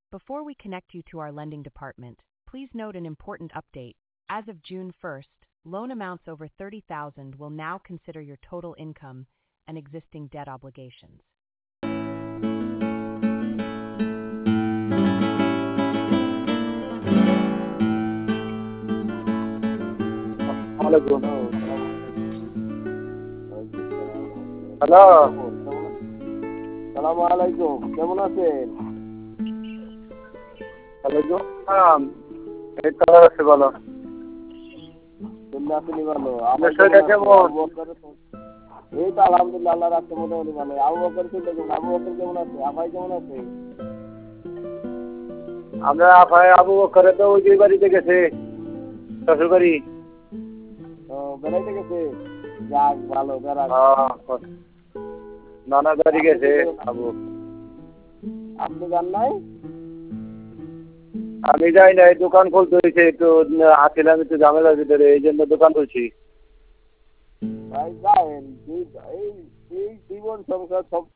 Before we connect you to our lending department, please note an important update. As of June 1st, loan amounts over $30,000 will now consider your total income and existing debt obligations. Hello, সালাম আলাইকুম, কেমন আছেন? ওয়ালাইকুম আসসালাম। এই তো আছে, বলো। আপনি ভালো? আমার শরীরটা কেমন? এই তো আলহামদুলিল্লাহ, আল্লাহ রাখছে মোটামুটি ভালো। আবু বকর কেমন আছে? আফাই কেমন আছে? আমরা আবু বকরে তো ওই যে বাড়িতে গেছে, শ্বশুর বাড়ি। বেড়াইতে গেছে, যাক ভালো, বেড়াক। নানা বাড়ি গেছে আবু। আপনি যান নাই? আমি যাই নাই, দোকান খুলতে হয়েছে, একটু আসছিলাম একটু ঝামেলার ভিতরে, এই জন্য দোকান খুলছি। ভাই যাই, এই জীবন সংসার সব